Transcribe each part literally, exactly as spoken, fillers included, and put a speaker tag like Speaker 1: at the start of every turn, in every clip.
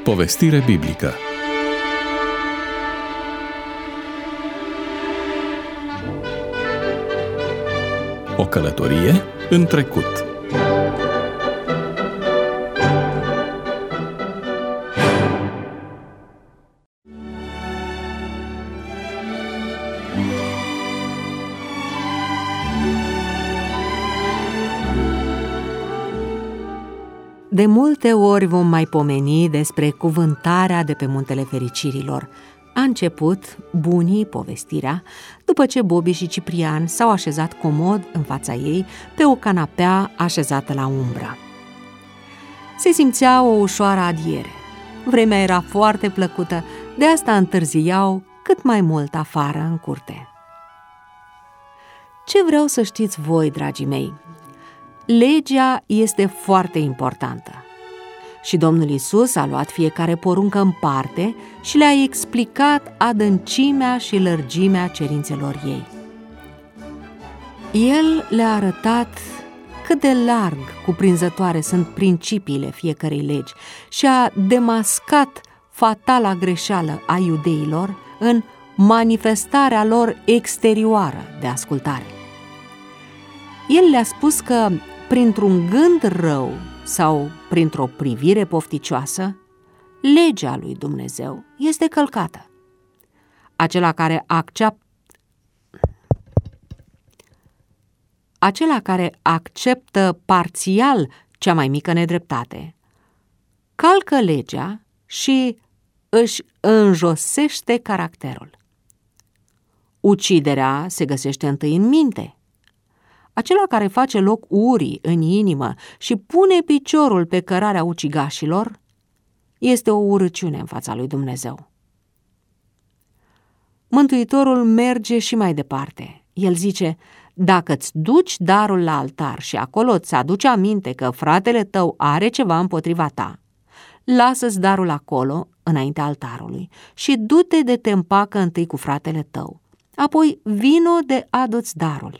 Speaker 1: Povestire biblică. O călătorie în trecut.
Speaker 2: De multe ori vom mai pomeni despre cuvântarea de pe Muntele Fericirilor. A început bunii povestirea după ce Bobby și Ciprian s-au așezat comod în fața ei pe o canapea așezată la umbră. Se simțea o ușoară adiere. Vremea era foarte plăcută, de asta întârziau cât mai mult afară în curte. Ce vreau să știți voi, dragii mei? Legea este foarte importantă și Domnul Iisus a luat fiecare poruncă în parte și le-a explicat adâncimea și lărgimea cerințelor ei. El le-a arătat cât de larg cuprinzătoare sunt principiile fiecărei legi și a demascat fatala greșeală a iudeilor în manifestarea lor exterioară de ascultare. El le-a spus că printr-un gând rău sau printr-o privire pofticioasă, legea lui Dumnezeu este călcată. Acela care accept... Acela care acceptă parțial cea mai mică nedreptate, calcă legea și își înjosește caracterul. Uciderea se găsește întâi în minte. Acela care face loc urii în inimă și pune piciorul pe cărarea ucigașilor este o urăciune în fața lui Dumnezeu. Mântuitorul merge și mai departe. El zice: dacă îți duci darul la altar și acolo îți aduce aminte că fratele tău are ceva împotriva ta, lasă-ți darul acolo, înaintea altarului, și du-te de te împacă întâi cu fratele tău, apoi vino de adu-ți darul.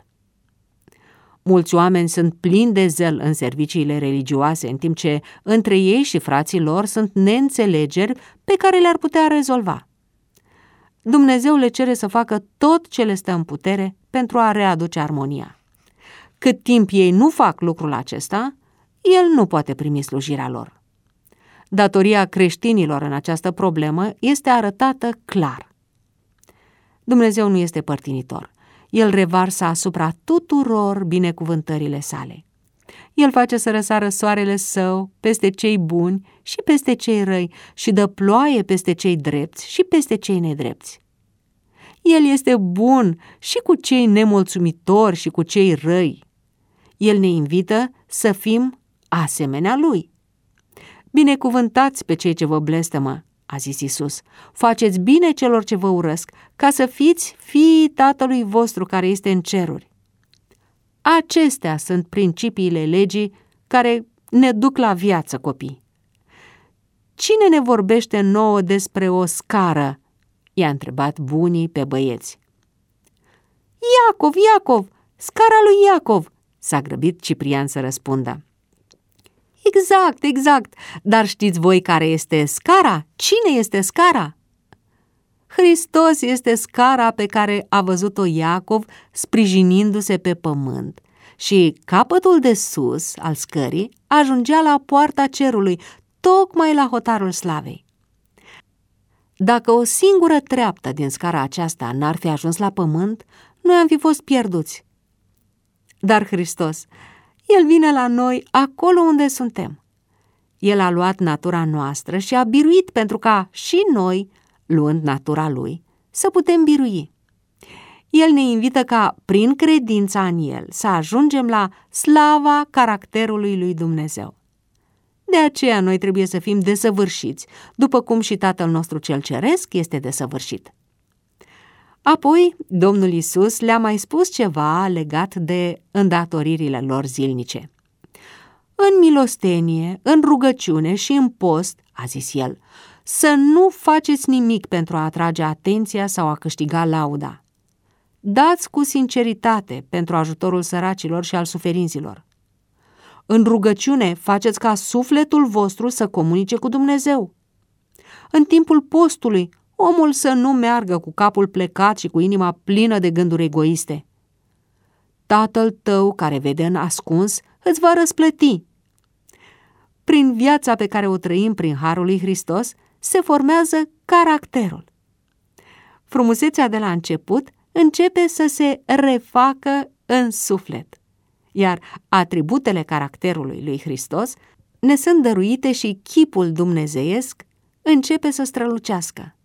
Speaker 2: Mulți oameni sunt plini de zel în serviciile religioase, în timp ce între ei și frații lor sunt neînțelegeri pe care le-ar putea rezolva. Dumnezeu le cere să facă tot ce le stă în putere pentru a readuce armonia. Cât timp ei nu fac lucrul acesta, El nu poate primi slujirea lor. Datoria creștinilor în această problemă este arătată clar. Dumnezeu nu este părtinitor. El revarsă asupra tuturor binecuvântările sale. El face să răsară soarele său peste cei buni și peste cei răi și dă ploaie peste cei drepți și peste cei nedrepți. El este bun și cu cei nemulțumitori și cu cei răi. El ne invită să fim asemenea Lui. Binecuvântați pe cei ce vă blestemă, a zis Iisus, faceți bine celor ce vă urăsc, ca să fiți fiii Tatălui vostru care este în ceruri. Acestea sunt principiile legii care ne duc la viață, copii. Cine ne vorbește nouă despre o scară? I-a întrebat bunii pe băieți. Iacov, Iacov, scara lui Iacov, s-a grăbit Ciprian să răspundă. Exact, exact, dar știți voi care este scara? Cine este scara? Hristos este scara pe care a văzut-o Iacov sprijinindu-se pe pământ și capătul de sus al scării ajungea la poarta cerului, tocmai la hotarul slavei. Dacă o singură treaptă din scara aceasta n-ar fi ajuns la pământ, noi am fi fost pierduți. Dar Hristos, El vine la noi acolo unde suntem. El a luat natura noastră și a biruit pentru ca și noi, luând natura Lui, să putem birui. El ne invită ca, prin credința în El, să ajungem la slava caracterului lui Dumnezeu. De aceea noi trebuie să fim desăvârșiți, după cum și Tatăl nostru cel ceresc este desăvârșit. Apoi, Domnul Iisus le-a mai spus ceva legat de îndatoririle lor zilnice. În milostenie, în rugăciune și în post, a zis El, să nu faceți nimic pentru a atrage atenția sau a câștiga lauda. Dați cu sinceritate pentru ajutorul săracilor și al suferinților. În rugăciune faceți ca sufletul vostru să comunice cu Dumnezeu. în timpul postului, omul să nu meargă cu capul plecat și cu inima plină de gânduri egoiste. Tatăl tău care vede în ascuns îți va răsplăti. Prin viața pe care o trăim prin Harul lui Hristos se formează caracterul. Frumusețea de la început începe să se refacă în suflet, iar atributele caracterului lui Hristos ne sunt dăruite și chipul dumnezeiesc începe să strălucească.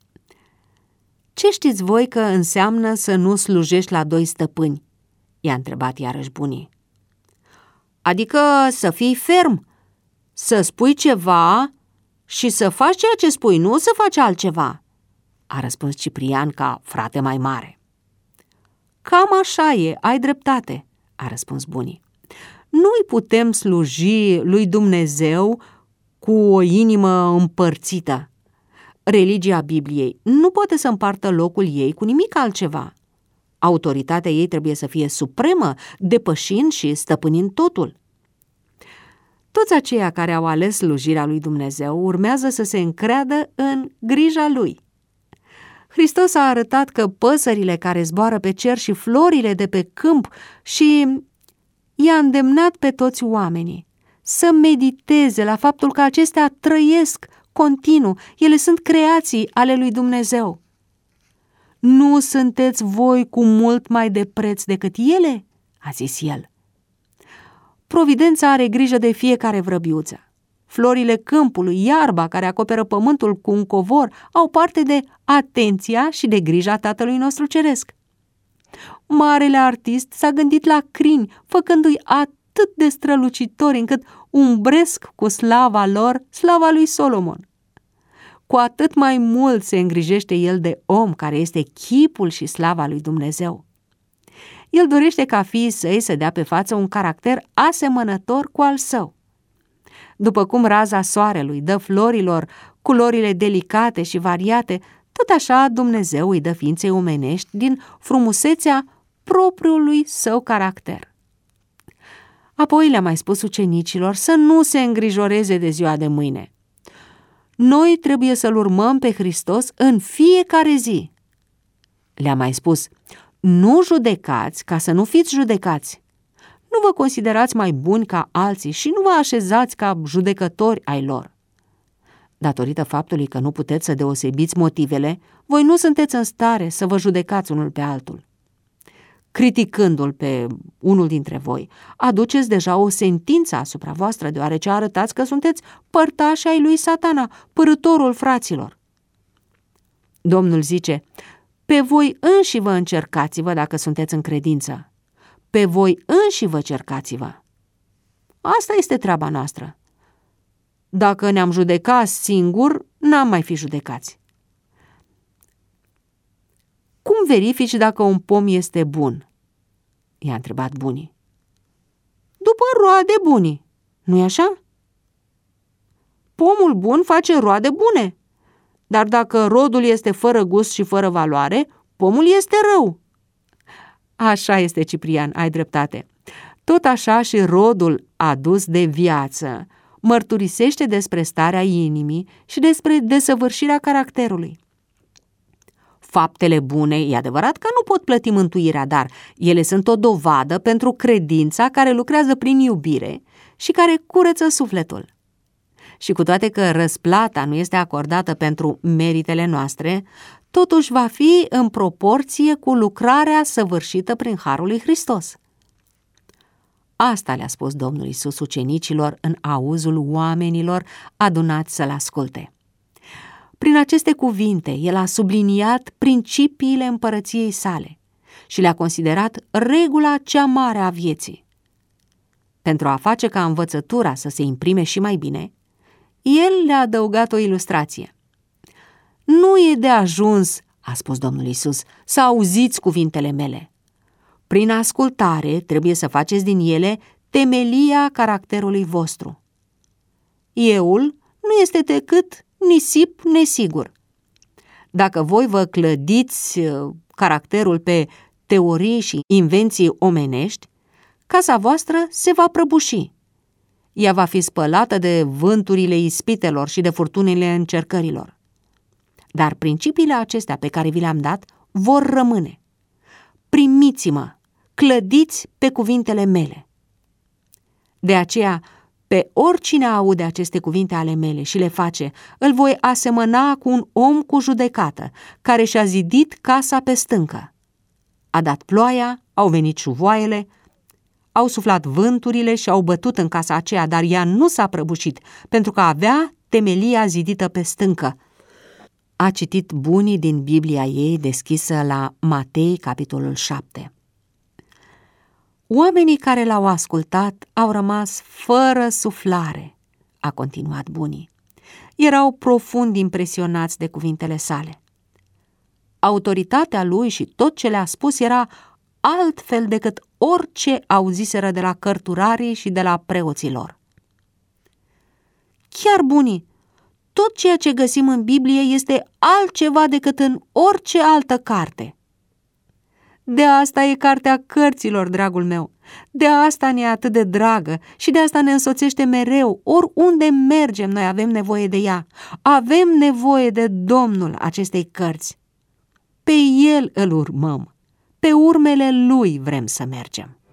Speaker 2: Ce știți voi că înseamnă să nu slujești la doi stăpâni? I-a întrebat iarăși bunii. Adică să fii ferm, să spui ceva și să faci ceea ce spui, nu să faci altceva, a răspuns Ciprian ca frate mai mare. Cam așa e, ai dreptate, a răspuns bunii. Nu-i putem sluji lui Dumnezeu cu o inimă împărțită. Religia Bibliei nu poate să împartă locul ei cu nimic altceva. Autoritatea ei trebuie să fie supremă, depășind și stăpânind totul. Toți aceia care au ales slujirea lui Dumnezeu urmează să se încreadă în grija lui. Hristos a arătat că păsările care zboară pe cer și florile de pe câmp și i-a îndemnat pe toți oamenii să mediteze la faptul că acestea trăiesc continuu, ele sunt creații ale lui Dumnezeu. Nu sunteți voi cu mult mai de preț decât ele? A zis el. Providența are grijă de fiecare vrăbiuță. Florile câmpului, iarba care acoperă pământul cu un covor, au parte de atenția și de grija Tatălui nostru Ceresc. Marele artist s-a gândit la crini, făcându-i atât de strălucitori încât umbresc cu slava lor slava lui Solomon. Cu atât mai mult se îngrijește el de om care este chipul și slava lui Dumnezeu. El dorește ca fiii săi să dea pe față un caracter asemănător cu al său. După cum raza soarelui dă florilor culorile delicate și variate, tot așa Dumnezeu îi dă ființei omenești din frumusețea propriului său caracter. Apoi le-a mai spus ucenicilor să nu se îngrijoreze de ziua de mâine. Noi trebuie să-L urmăm pe Hristos în fiecare zi. Le-a mai spus, nu judecați ca să nu fiți judecați. Nu vă considerați mai buni ca alții și nu vă așezați ca judecători ai lor. Datorită faptului că nu puteți să deosebiți motivele, voi nu sunteți în stare să vă judecați unul pe altul. Criticându-l pe unul dintre voi, aduceți deja o sentință asupra voastră, deoarece arătați că sunteți părtași ai lui Satana, părâtorul fraților. Domnul zice, pe voi înși vă încercați-vă dacă sunteți în credință. Pe voi înși vă cercați-vă. Asta este treaba noastră. Dacă ne-am judecat singur, n-am mai fi judecați. Cum verifici dacă un pom este bun? I-a întrebat bunii. După roade bunii, nu-i așa? Pomul bun face roade bune, dar dacă rodul este fără gust și fără valoare, pomul este rău. Așa este, Ciprian, ai dreptate. Tot așa și rodul adus de viață mărturisește despre starea inimii și despre desăvârșirea caracterului. Faptele bune, e adevărat că nu pot plăti mântuirea, dar ele sunt o dovadă pentru credința care lucrează prin iubire și care curăță sufletul. Și cu toate că răsplata nu este acordată pentru meritele noastre, totuși va fi în proporție cu lucrarea săvârșită prin Harul lui Hristos. Asta le-a spus Domnul Iisus ucenicilor în auzul oamenilor adunați să-L asculte. Prin aceste cuvinte, El a subliniat principiile împărăției sale și le-a considerat regula cea mare a vieții. Pentru a face ca învățătura să se imprime și mai bine, El le-a adăugat o ilustrație. Nu e de ajuns, a spus Domnul Iisus, să auziți cuvintele mele. Prin ascultare trebuie să faceți din ele temelia caracterului vostru. Euul nu este decât nisip nesigur. Dacă voi vă clădiți caracterul pe teorii și invenții omenești, casa voastră se va prăbuși. Ea va fi spălată de vânturile ispitelor și de furtunile încercărilor. Dar principiile acestea pe care vi le-am dat vor rămâne. Primiți-mă, clădiți pe cuvintele mele. De aceea, pe oricine aude aceste cuvinte ale mele și le face, îl voi asemăna cu un om cu judecată, care și-a zidit casa pe stâncă. A dat ploaia, au venit șuvoaiele, au suflat vânturile și au bătut în casa aceea, dar ea nu s-a prăbușit, pentru că avea temelia zidită pe stâncă. A citit Bunii din Biblia ei deschisă la Matei, capitolul șapte. Oamenii care l-au ascultat au rămas fără suflare, a continuat Bunii. Erau profund impresionați de cuvintele sale. Autoritatea lui și tot ce le-a spus era altfel decât orice auziseră de la cărturarii și de la preoții lor. Chiar Bunii, tot ceea ce găsim în Biblie este altceva decât în orice altă carte. De asta e cartea cărților, dragul meu. De asta ne-e atât de dragă și de asta ne însoțește mereu. Oriunde mergem, noi avem nevoie de ea. Avem nevoie de Domnul acestei cărți. Pe El îl urmăm. Pe urmele Lui vrem să mergem.